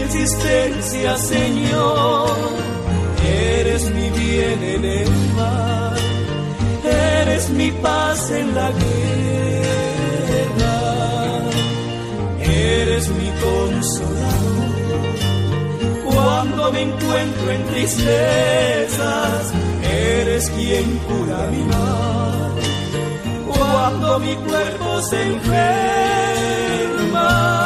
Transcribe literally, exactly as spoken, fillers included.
existencia, Señor. Eres mi bien en el mal, eres mi paz en la guerra, eres mi consolador. Cuando me encuentro en tristezas, eres quien cura mi mal. Cuando mi cuerpo se enferma,